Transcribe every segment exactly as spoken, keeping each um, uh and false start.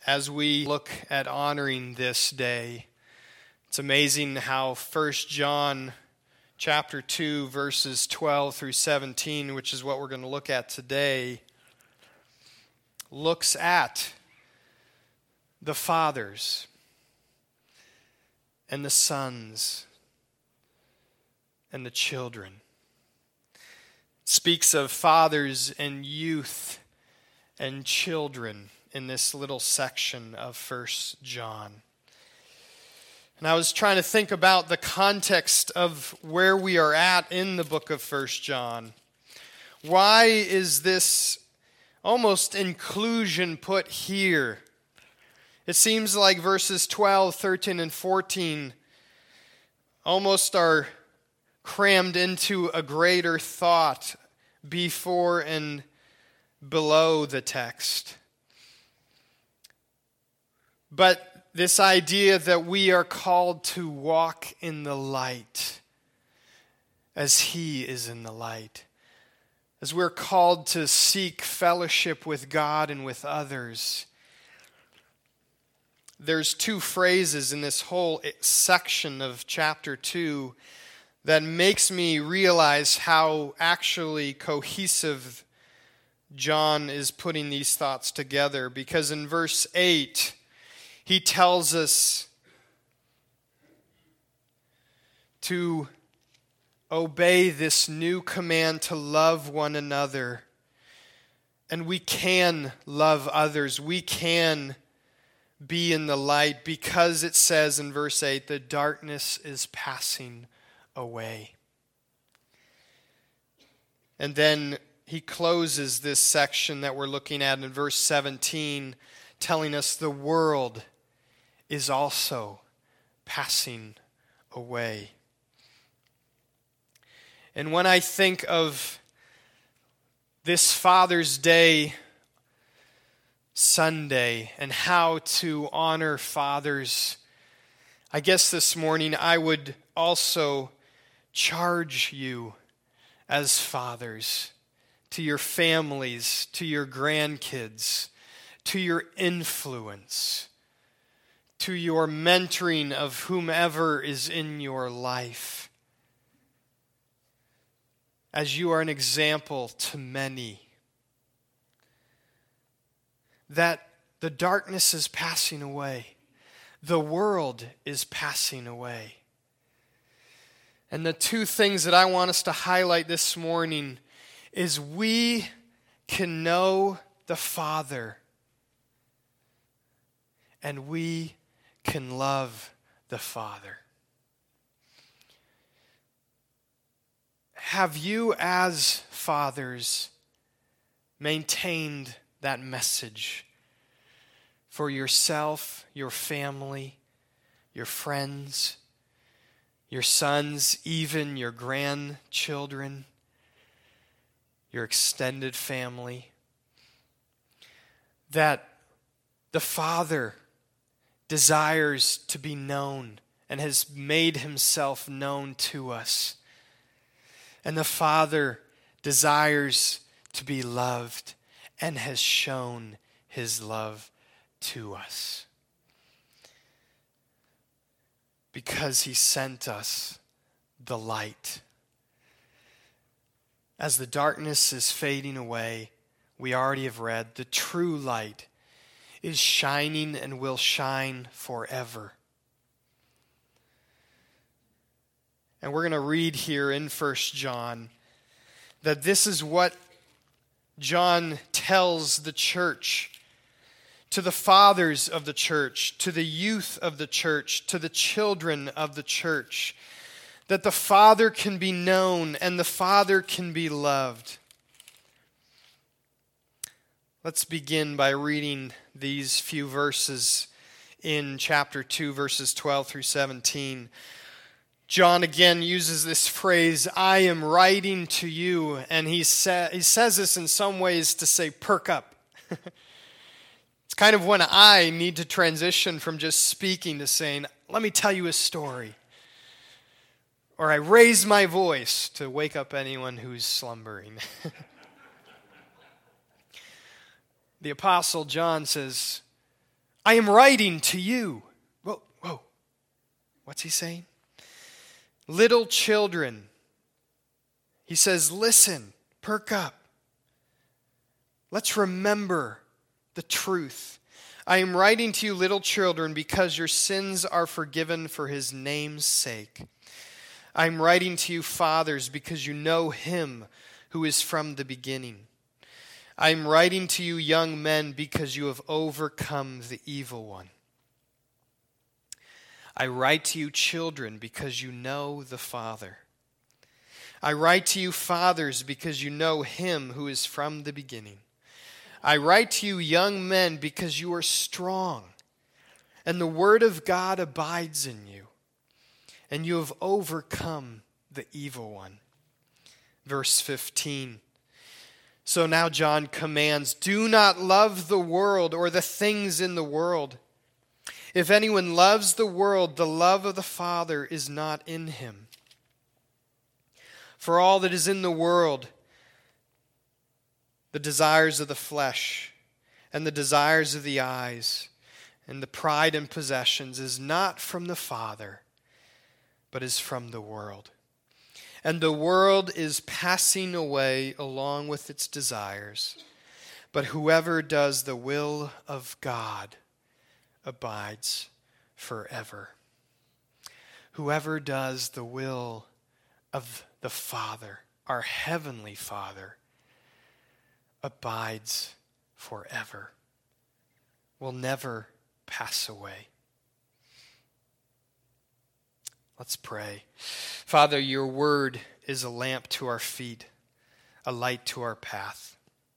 as we look at honoring this day, it's amazing how First John chapter two, verses twelve through seventeen, which is what we're going to look at today, looks at the fathers and the sons and the children. It speaks of fathers and youth and children in this little section of First John. And I was trying to think about the context of where we are at in the book of First John. Why is this almost inclusion put here? It seems like verses twelve, thirteen, and fourteen almost are crammed into a greater thought before and below the text. But this idea that we are called to walk in the light as He is in the light, as we're called to seek fellowship with God and with others. There's two phrases in this whole section of chapter two that makes me realize how actually cohesive John is putting these thoughts together. Because in verse eight, he tells us to obey this new command to love one another. And we can love others. We can be in the light because it says in verse eight, the darkness is passing away. And then he closes this section that we're looking at in verse seventeen, telling us the world is also passing away. And when I think of this Father's Day Sunday and how to honor fathers, I guess this morning I would also charge you as fathers, to your families, to your grandkids, to your influence, to your mentoring of whomever is in your life, as you are an example to many, that the darkness is passing away. The world is passing away. And the two things that I want us to highlight this morning is we can know the Father and we can love the Father. Have you as fathers maintained that message for yourself, your family, your friends, your sons, even your grandchildren, your extended family? That the Father desires to be known and has made Himself known to us. And the Father desires to be loved and has shown His love to us. Because He sent us the light. As the darkness is fading away, we already have read, the true light is shining and will shine forever. And we're going to read here in First John that this is what John tells the church, to the fathers of the church, to the youth of the church, to the children of the church, that the Father can be known and the Father can be loved. Let's begin by reading these few verses in chapter two, verses twelve through seventeen. John again uses this phrase, I am writing to you, and he, sa- he says this in some ways to say, perk up. It's kind of when I need to transition from just speaking to saying, let me tell you a story. Or I raise my voice to wake up anyone who's slumbering. The Apostle John says, I am writing to you. Whoa, whoa. What's he saying? Little children. He says, listen, perk up. Let's remember the truth. I am writing to you, little children, because your sins are forgiven for his name's sake. I am writing to you, fathers, because you know him who is from the beginning. I am writing to you, young men, because you have overcome the evil one. I write to you, children, because you know the Father. I write to you, fathers, because you know him who is from the beginning. I write to you, young men, because you are strong, and the word of God abides in you, and you have overcome the evil one. Verse fifteen. So now John commands, do not love the world or the things in the world. If anyone loves the world, the love of the Father is not in him. For all that is in the world, the desires of the flesh and the desires of the eyes and the pride and possessions is not from the Father, but is from the world. And the world is passing away along with its desires. But whoever does the will of God abides forever. Whoever does the will of the Father, our heavenly Father, abides forever, will never pass away. Let's pray. Father, your word is a lamp to our feet, a light to our path.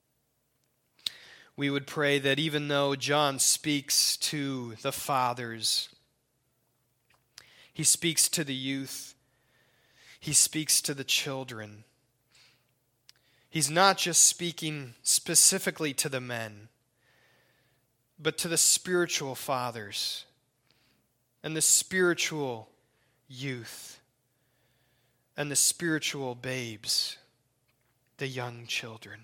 We would pray that even though John speaks to the fathers, he speaks to the youth, he speaks to the children. He's not just speaking specifically to the men, but to the spiritual fathers and the spiritual youth and the spiritual babes, the young children.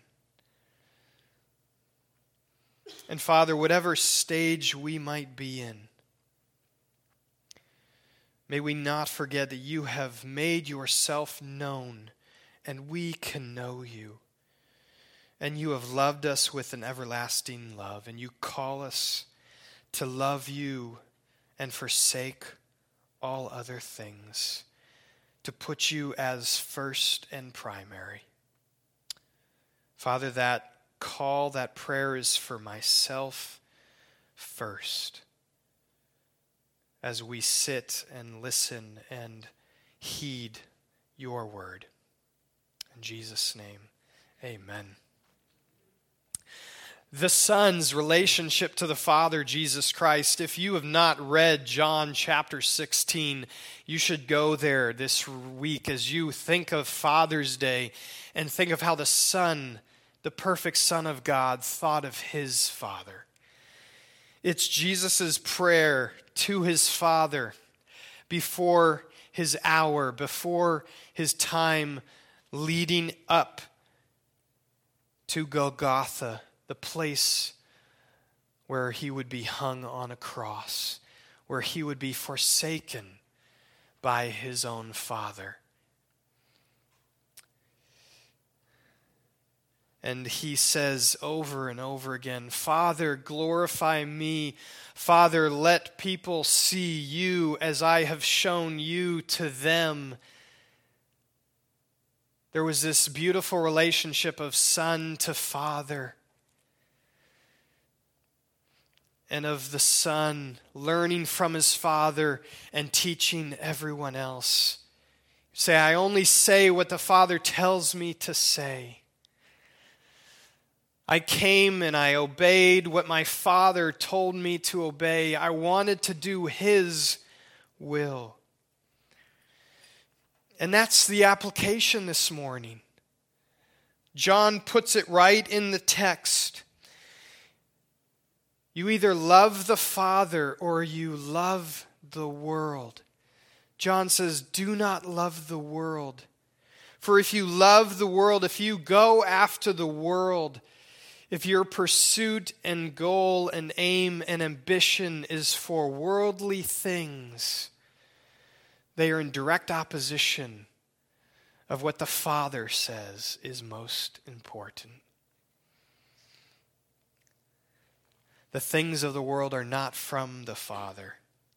And Father, whatever stage we might be in, may we not forget that you have made yourself known and we can know you. And you have loved us with an everlasting love, and you call us to love you and forsake all other things, to put you as first and primary. Father, that call, that prayer is for myself first, as we sit and listen and heed your word. In Jesus' name, amen. The Son's relationship to the Father, Jesus Christ. If you have not read John chapter sixteen, you should go there this week as you think of Father's Day and think of how the Son, the perfect Son of God, thought of his Father. It's Jesus' prayer to his Father before his hour, before his time leading up to Golgotha, the place where he would be hung on a cross, where he would be forsaken by his own Father. And he says over and over again, Father, glorify me. Father, let people see you as I have shown you to them. There was this beautiful relationship of son to father, and of the Son learning from his Father and teaching everyone else. You say, I only say what the Father tells me to say. I came and I obeyed what my Father told me to obey. I wanted to do his will. And that's the application this morning. John puts it right in the text. You either love the Father or you love the world. John says, do not love the world. For if you love the world, if you go after the world, if your pursuit and goal and aim and ambition is for worldly things, they are in direct opposition of what the Father says is most important. The things of the world are not from the Father.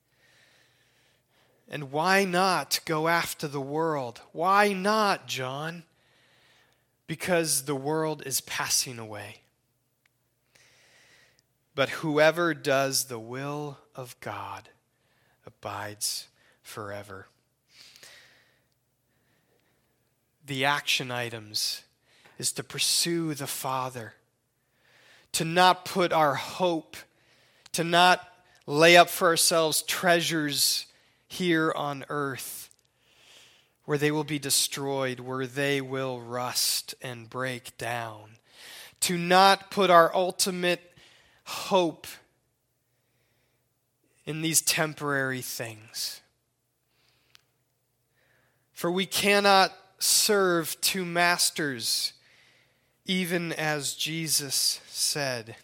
And why not go after the world? Why not, John? Because the world is passing away. But whoever does the will of God abides forever. The action items is to pursue the Father, to not put our hope, to not lay up for ourselves treasures here on earth where they will be destroyed, where they will rust and break down. To not put our ultimate hope in these temporary things. For we cannot serve two masters, even as Jesus said.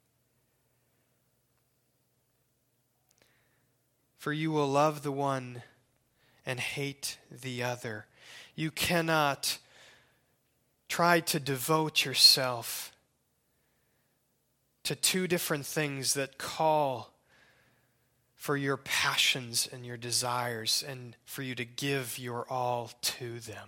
For you will love the one and hate the other. You cannot try to devote yourself to two different things that call for your passions and your desires and for you to give your all to them.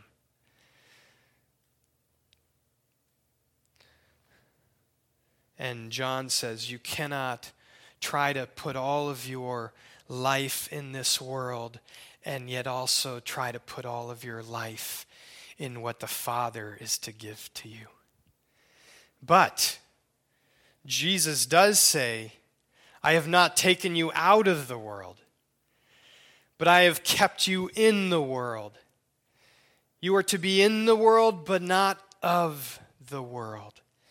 And John says you cannot try to put all of your life in this world and yet also try to put all of your life in what the Father is to give to you. But Jesus does say, I have not taken you out of the world, but I have kept you in the world. You are to be in the world, but not of the world.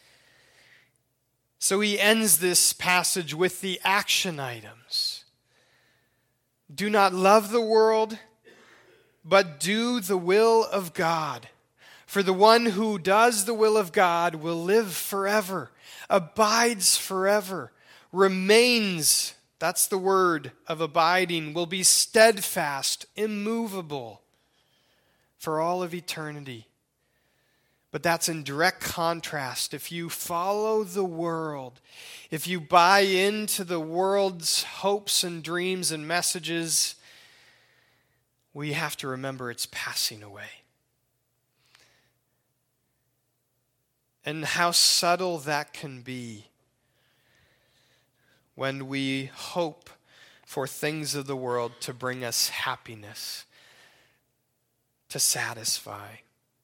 So he ends this passage with the action items. Do not love the world, but do the will of God. For the one who does the will of God will live forever, abides forever, remains, that's the word of abiding, will be steadfast, immovable for all of eternity. But that's in direct contrast. If you follow the world, if you buy into the world's hopes and dreams and messages, we have to remember it's passing away. And how subtle that can be when we hope for things of the world to bring us happiness, to satisfy,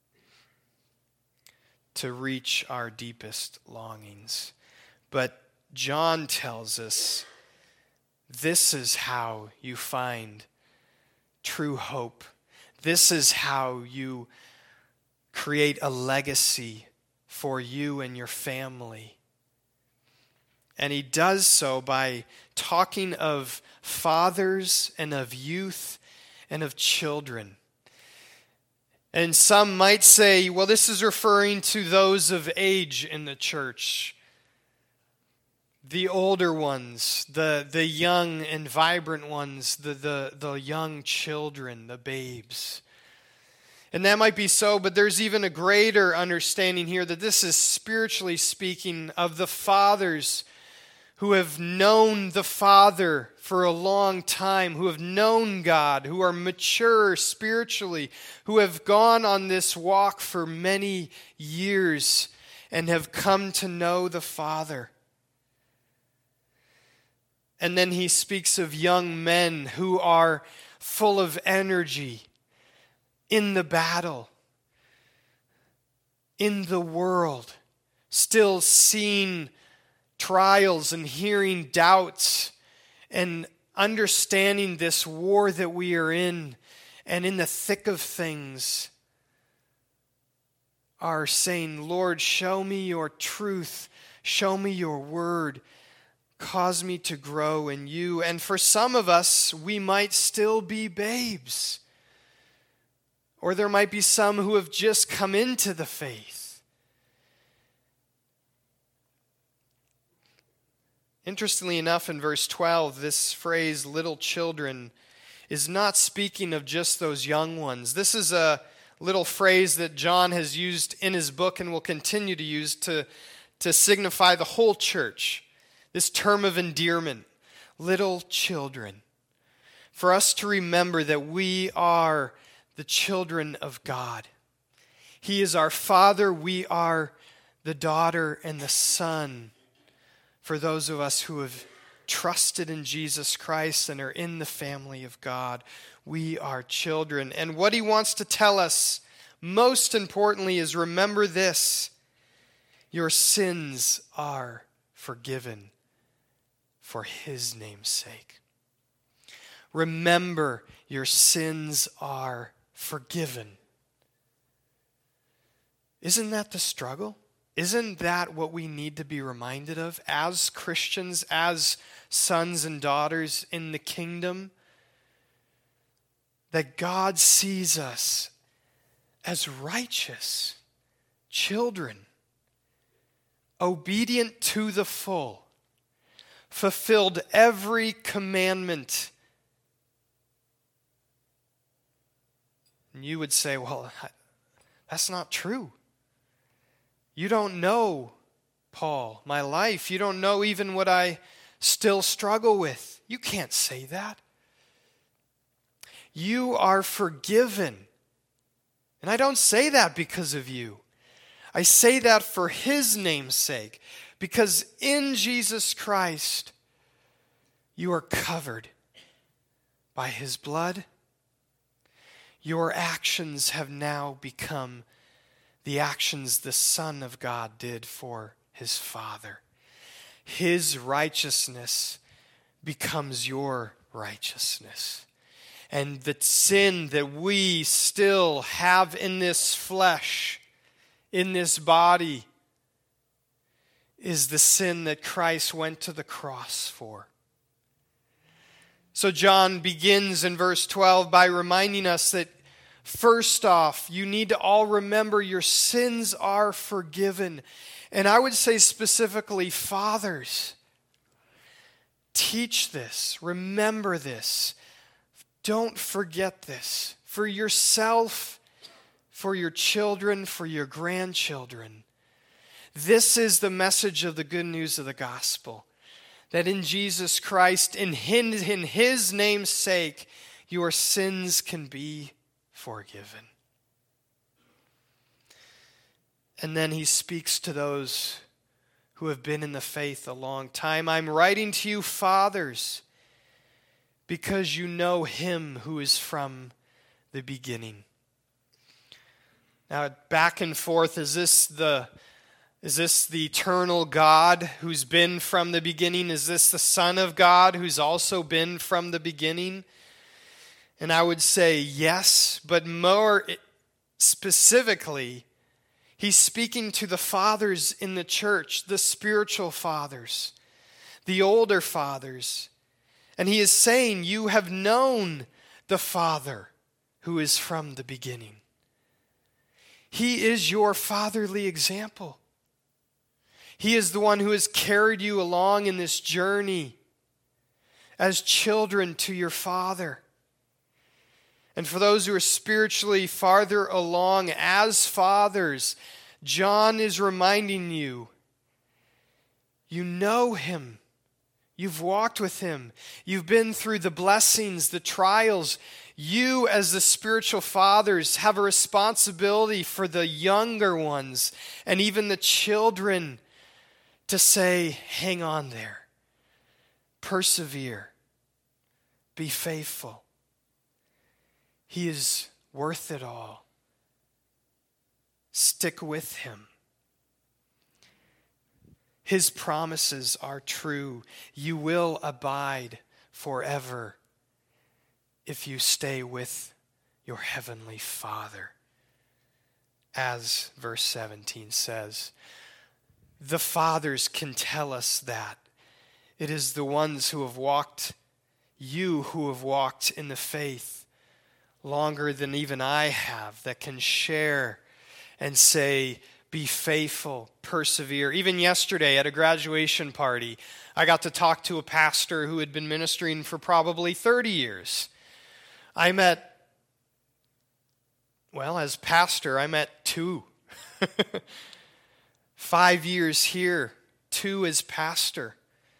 to reach our deepest longings. But John tells us this is how you find true hope. This is how you create a legacy for you and your family. And he does so by talking of fathers and of youth and of children. And some might say, well, this is referring to those of age in the church. The older ones, the, the young and vibrant ones, the, the, the young children, the babes. And that might be so, but there's even a greater understanding here that this is spiritually speaking of the fathers who have known the Father for a long time, who have known God, who are mature spiritually, who have gone on this walk for many years and have come to know the Father. And then he speaks of young men who are full of energy in the battle, in the world, still seeing trials and hearing doubts and understanding this war that we are in, and in the thick of things are saying, Lord, show me your truth, show me your word, cause me to grow in you. And for some of us, we might still be babes. Or there might be some who have just come into the faith. Interestingly enough, in verse twelve, this phrase, little children, is not speaking of just those young ones. This is a little phrase that John has used in his book and will continue to use to, to signify the whole church. This term of endearment, little children. For us to remember that we are the children of God. He is our Father, we are the daughter and the son. For those of us who have trusted in Jesus Christ and are in the family of God, we are children. And what he wants to tell us, most importantly, is remember this: your sins are forgiven for his name's sake. Remember, your sins are forgiven. Isn't that the struggle? Isn't that what we need to be reminded of as Christians, as sons and daughters in the kingdom? That God sees us as righteous children, obedient to the full, fulfilled every commandment. And you would say, well, that's not true. You don't know, Paul, my life. You don't know even what I still struggle with. You can't say that. You are forgiven. And I don't say that because of you. I say that for his name's sake. Because in Jesus Christ, you are covered by his blood. Your actions have now become the actions the Son of God did for his Father. His righteousness becomes your righteousness. And the sin that we still have in this flesh, in this body, is the sin that Christ went to the cross for. So John begins in verse twelve by reminding us that first off, you need to all remember your sins are forgiven. And I would say specifically, fathers, teach this, remember this. Don't forget this for yourself, for your children, for your grandchildren. This is the message of the good news of the gospel. That in Jesus Christ, in his, in his name's sake, your sins can be forgiven. And then he speaks to those who have been in the faith a long time. I'm writing to you, fathers, because you know him who is from the beginning. Now, back and forth, is this the Is this the eternal God who's been from the beginning? Is this the Son of God who's also been from the beginning? And I would say yes, but more specifically, he's speaking to the fathers in the church, the spiritual fathers, the older fathers. And he is saying, you have known the Father who is from the beginning. He is your fatherly example. He is the one who has carried you along in this journey as children to your Father. And for those who are spiritually farther along as fathers, John is reminding you, you know him. You've walked with him. You've been through the blessings, the trials. You, as the spiritual fathers, have a responsibility for the younger ones and even the children to say, hang on there, persevere, be faithful. He is worth it all. Stick with him. His promises are true. You will abide forever if you stay with your heavenly Father. As verse seventeen says, the fathers can tell us that. It is the ones who have walked, you who have walked in the faith longer than even I have, that can share and say, be faithful, persevere. Even yesterday at a graduation party, I got to talk to a pastor who had been ministering for probably thirty years. I met, well, as pastor, I met two. Five years here, two as pastor.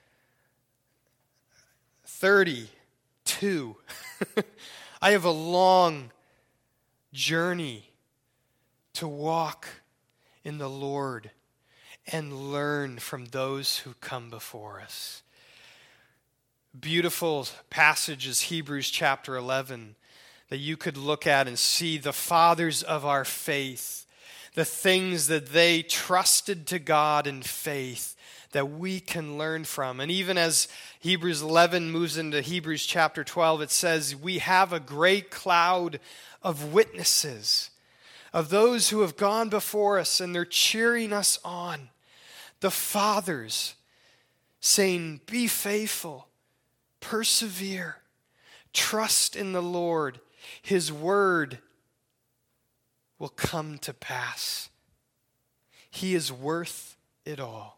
thirty-two. I have a long journey to walk in the Lord and learn from those who come before us. Beautiful passages, Hebrews chapter eleven, that you could look at and see the fathers of our faith, the things that they trusted to God in faith that we can learn from. And even as Hebrews eleven moves into Hebrews chapter twelve, it says, we have a great cloud of witnesses, of those who have gone before us, and they're cheering us on. The fathers saying, be faithful, persevere, trust in the Lord. His word will come to pass. He is worth it all.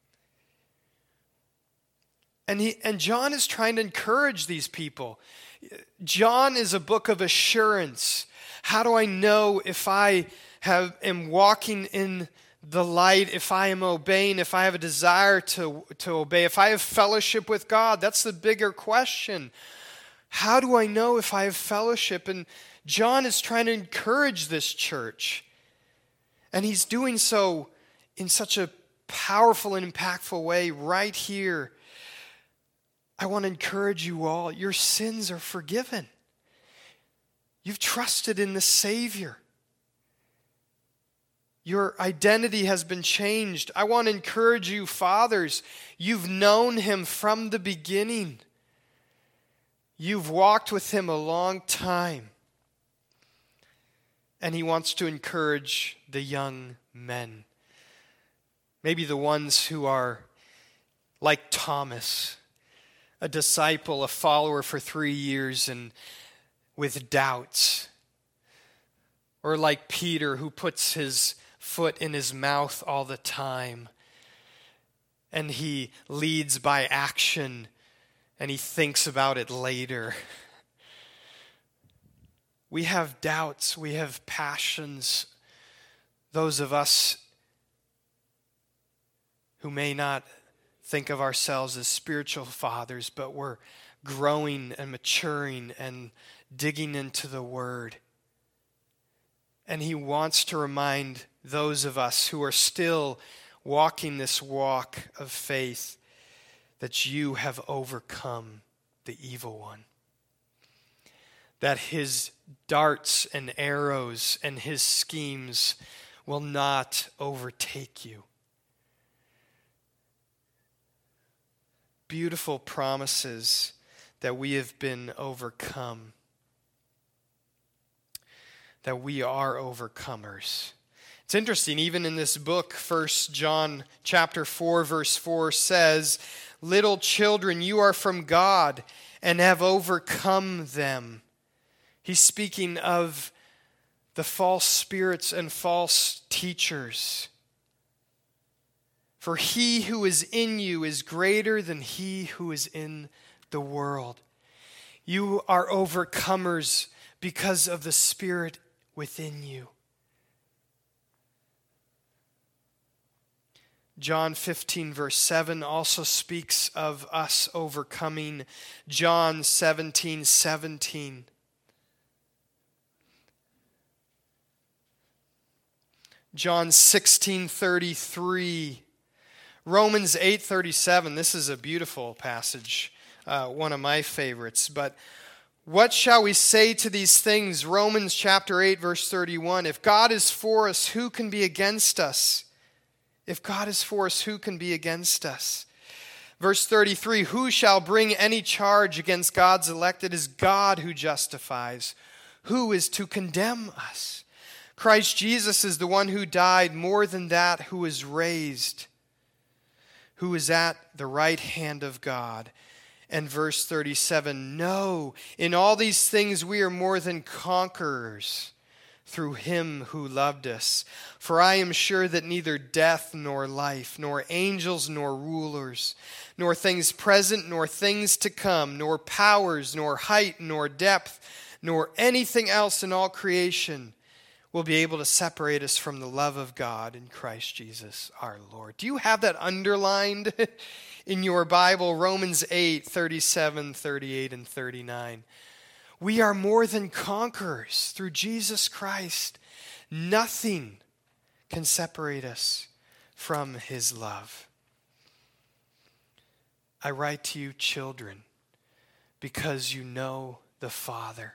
And he and John is trying to encourage these people. John is a book of assurance. How do I know if I have am walking in the light, if I am obeying, if I have a desire to, to obey, if I have fellowship with God? That's the bigger question. How do I know if I have fellowship? And John is trying to encourage this church. And he's doing so in such a powerful and impactful way right here. I want to encourage you all. Your sins are forgiven. You've trusted in the Savior. Your identity has been changed. I want to encourage you, fathers. You've known Him from the beginning. You've walked with Him a long time. And He wants to encourage the young men. Maybe the ones who are like Thomas, a disciple, a follower for three years and with doubts. Or like Peter, who puts his foot in his mouth all the time. And he leads by action and he thinks about it later. We have doubts, we have passions. Those of us who may not think of ourselves as spiritual fathers, but we're growing and maturing and digging into the Word. And He wants to remind those of us who are still walking this walk of faith that you have overcome the evil one. That his darts and arrows and his schemes will not overtake you. Beautiful promises that we have been overcome. That we are overcomers. It's interesting, even in this book, First John chapter four, verse four says, little children, you are from God and have overcome them. He's speaking of the false spirits and false teachers. For he who is in you is greater than he who is in the world. You are overcomers because of the Spirit within you. John fifteen, verse seven also speaks of us overcoming. John seventeen, seventeen. John sixteen, thirty-three. Romans eight, thirty-seven. This is a beautiful passage, uh, one of my favorites. But what shall we say to these things? Romans chapter eight, verse thirty-one. If God is for us, who can be against us? If God is for us, who can be against us? Verse thirty-three, who shall bring any charge against God's elect? It is God who justifies. Who is to condemn us? Christ Jesus is the one who died, more than that, who is raised, who is at the right hand of God. And verse thirty-seven, no, in all these things we are more than conquerors through him who loved us. For I am sure that neither death nor life, nor angels nor rulers, nor things present nor things to come, nor powers, nor height, nor depth, nor anything else in all creation will be able to separate us from the love of God in Christ Jesus our Lord. Do you have that underlined in your Bible? Romans eight, thirty-seven, thirty-eight, and thirty-nine. We are more than conquerors through Jesus Christ. Nothing can separate us from his love. I write to you, children, because you know the Father.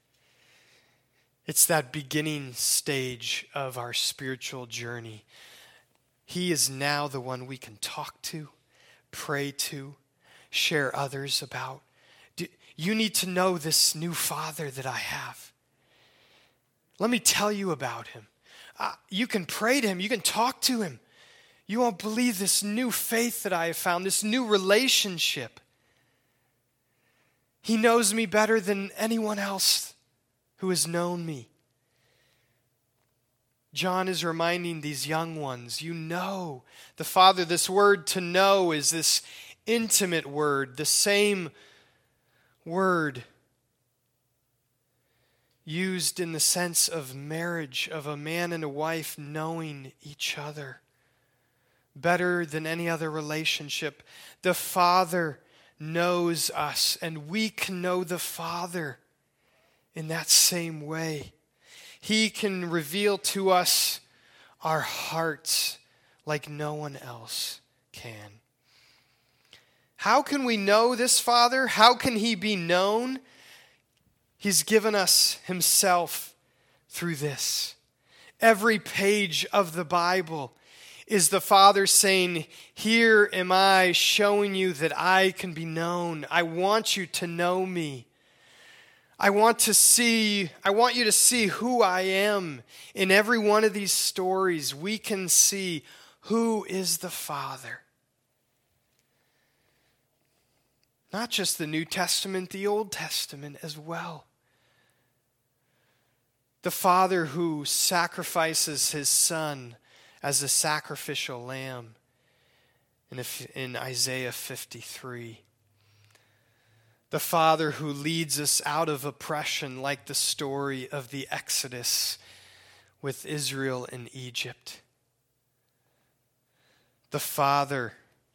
It's that beginning stage of our spiritual journey. He is now the one we can talk to, pray to, share others about. You need to know this new Father that I have. Let me tell you about him. Uh, you can pray to him. You can talk to him. You won't believe this new faith that I have found, this new relationship. He knows me better than anyone else who has known me. John is reminding these young ones, you know the Father. This word to know is this intimate word, the same word used in the sense of marriage, of a man and a wife knowing each other better than any other relationship. The Father knows us, and we can know the Father in that same way. He can reveal to us our hearts like no one else can. How can we know this Father? How can he be known? He's given us himself through this. Every page of the Bible is the Father saying, here am I showing you that I can be known. I want you to know me. I want to see, I want you to see who I am. In every one of these stories, we can see who is the Father. Not just the New Testament, the Old Testament as well. The Father who sacrifices his Son as a sacrificial lamb in Isaiah fifty-three. The Father who leads us out of oppression like the story of the Exodus with Israel in Egypt. The Father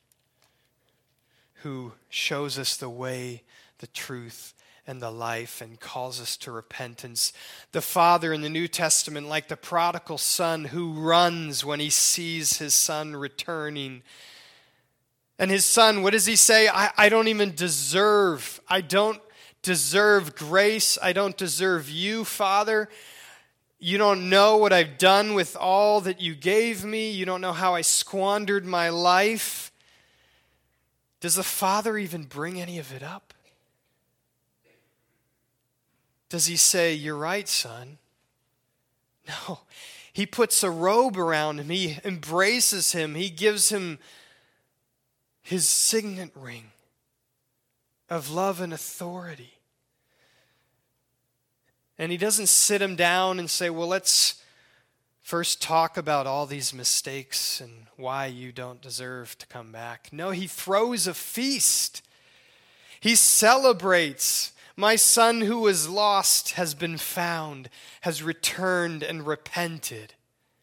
who shows us the way, the truth, and the life and calls us to repentance. The Father in the New Testament, like the prodigal son who runs when he sees his son returning. And his son, what does he say? I, I don't even deserve, I don't deserve grace. I don't deserve you, Father. You don't know what I've done with all that you gave me. You don't know how I squandered my life. Does the Father even bring any of it up? Does he say, you're right, son? No. He puts a robe around him. He embraces him. He gives him his signet ring of love and authority. And he doesn't sit him down and say, well, let's first talk about all these mistakes and why you don't deserve to come back. No, he throws a feast. He celebrates. My son who was lost has been found, has returned and repented.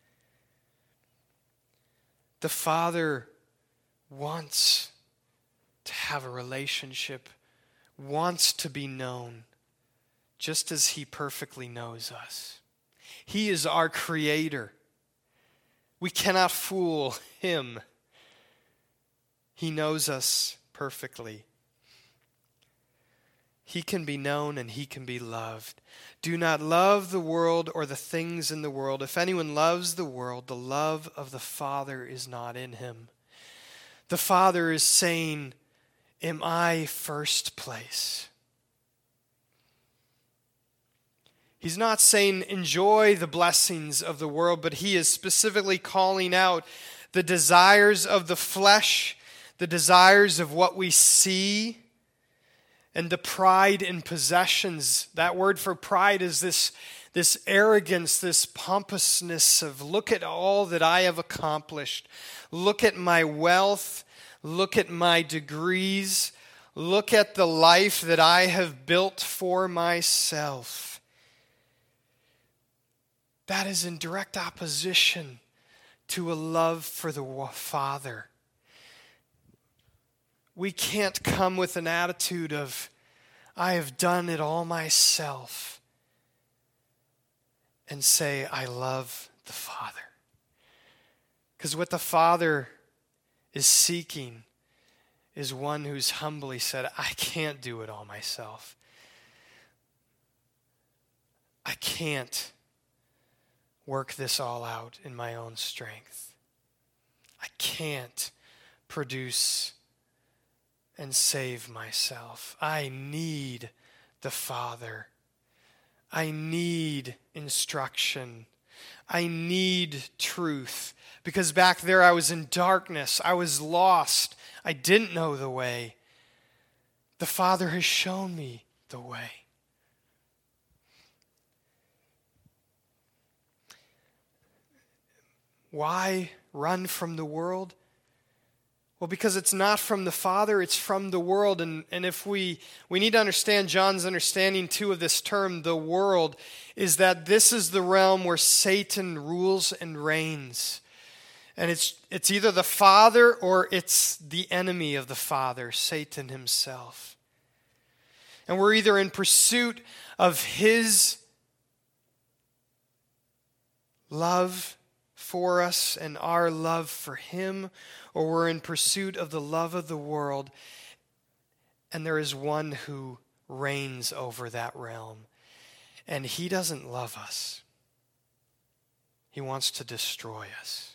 The Father wants to have a relationship, wants to be known, just as he perfectly knows us. He is our creator. We cannot fool him. He knows us perfectly. He can be known and he can be loved. Do not love the world or the things in the world. If anyone loves the world, the love of the Father is not in him. The Father is saying, am I first place? He's not saying enjoy the blessings of the world, but he is specifically calling out the desires of the flesh, the desires of what we see, And the pride in possessions, that word for pride is this, this arrogance, this pompousness of look at all that I have accomplished. Look at my wealth. Look at my degrees. Look at the life that I have built for myself. That is in direct opposition to a love for the Father. We can't come with an attitude of, I have done it all myself, and say, I love the Father. Because what the Father is seeking is one who's humbly said, I can't do it all myself. I can't work this all out in my own strength. I can't produce and save myself. I need the Father. I need instruction. I need truth. Because back there I was in darkness. I was lost. I didn't know the way. The Father has shown me the way. Why run from the world? Well, because it's not from the Father, it's from the world. And, and if we, we need to understand John's understanding too of this term, the world, is that this is the realm where Satan rules and reigns. And it's, it's either the Father or it's the enemy of the Father, Satan himself. And we're either in pursuit of his love for us and our love for him, or we're in pursuit of the love of the world, and there is one who reigns over that realm. And he doesn't love us. He wants to destroy us.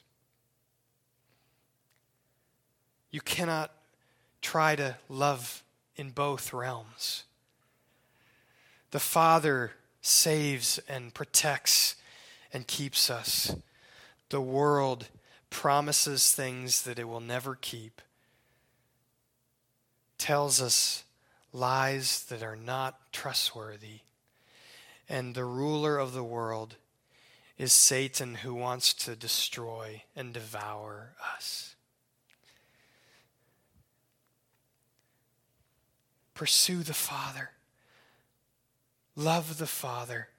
You cannot try to love in both realms. The Father saves and protects and keeps us. The world promises things that it will never keep, tells us lies that are not trustworthy. And the ruler of the world is Satan, who wants to destroy and devour us. Pursue the Father. Love the Father.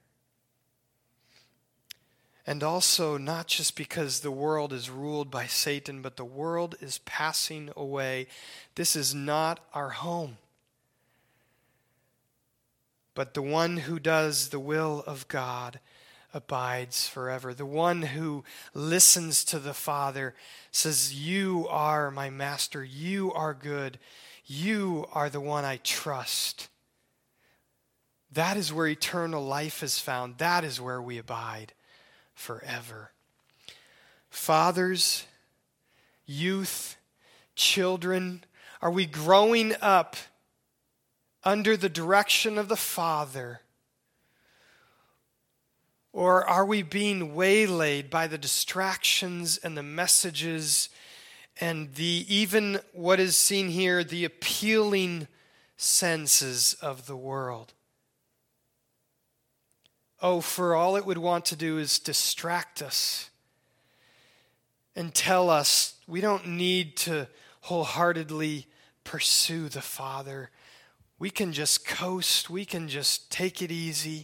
And also, not just because the world is ruled by Satan, but the world is passing away. This is not our home. But the one who does the will of God abides forever. The one who listens to the Father says, you are my master. You are good. You are the one I trust. That is where eternal life is found. That is where we abide forever. Fathers, youth, children, are we growing up under the direction of the Father? Or are we being waylaid by the distractions and the messages and the even what is seen here, the appealing senses of the world? Oh, for all it would want to do is distract us and tell us we don't need to wholeheartedly pursue the Father. We can just coast. We can just take it easy.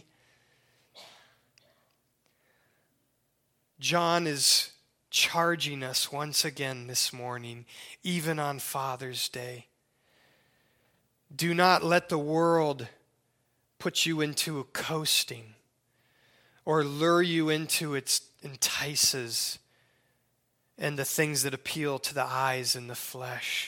John is charging us once again this morning, even on Father's Day. Do not let the world put you into a coasting or lure you into its entices and the things that appeal to the eyes and the flesh.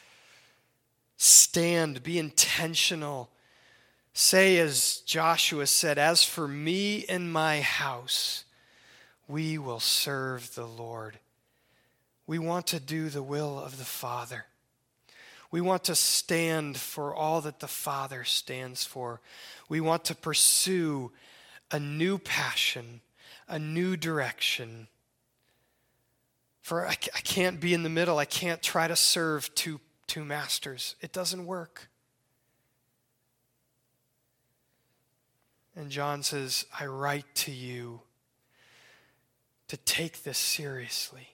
Stand, be intentional. Say as Joshua said, as for me and my house, we will serve the Lord. We want to do the will of the Father. We want to stand for all that the Father stands for. We want to pursue a new passion, a new direction. For I, I can't be in the middle. I can't try to serve two, two masters. It doesn't work. And John says, I write to you to take this seriously.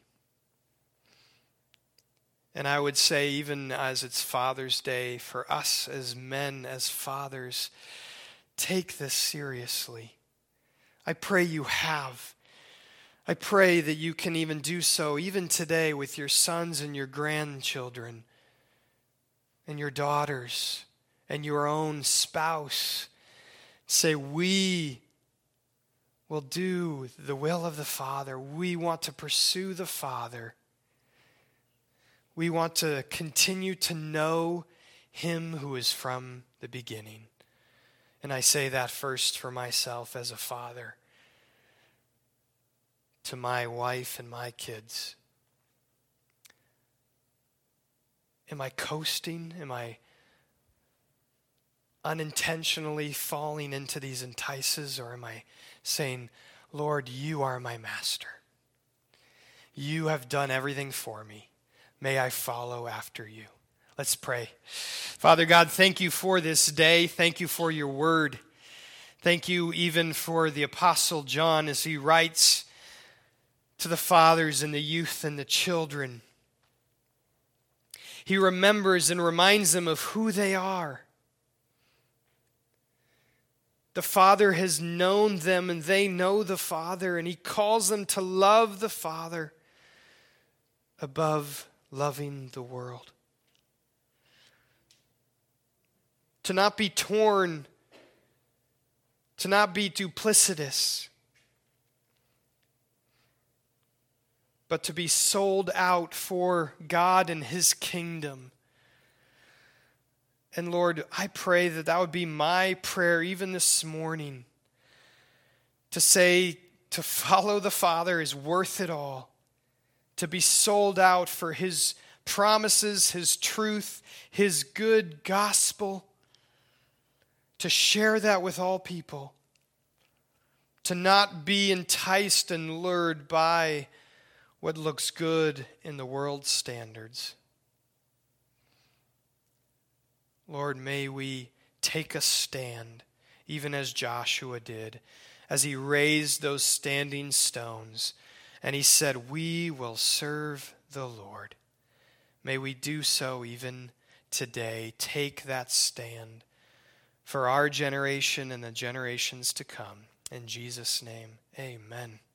And I would say, even as it's Father's Day, for us as men, as fathers, take this seriously. I pray you have. I pray that you can even do so, even today, with your sons and your grandchildren and your daughters and your own spouse. Say, we will do the will of the Father. We want to pursue the Father. We want to continue to know him who is from the beginning. And I say that first for myself as a father, to my wife and my kids. Am I coasting? Am I unintentionally falling into these entices? Or am I saying, Lord, you are my master. You have done everything for me. May I follow after you. Let's pray. Father God, thank you for this day. Thank you for your word. Thank you even for the Apostle John as he writes to the fathers and the youth and the children. He remembers and reminds them of who they are. The Father has known them and they know the Father, and he calls them to love the Father above loving the world. To not be torn, to not be duplicitous, but to be sold out for God and his kingdom. And Lord, I pray that that would be my prayer even this morning, to say to follow the Father is worth it all. To be sold out for his promises, his truth, his good gospel. To share that with all people. To not be enticed and lured by what looks good in the world's standards. Lord, may we take a stand, even as Joshua did, as he raised those standing stones. And he said, we will serve the Lord. May we do so even today. Take that stand for our generation and the generations to come. In Jesus' name, amen.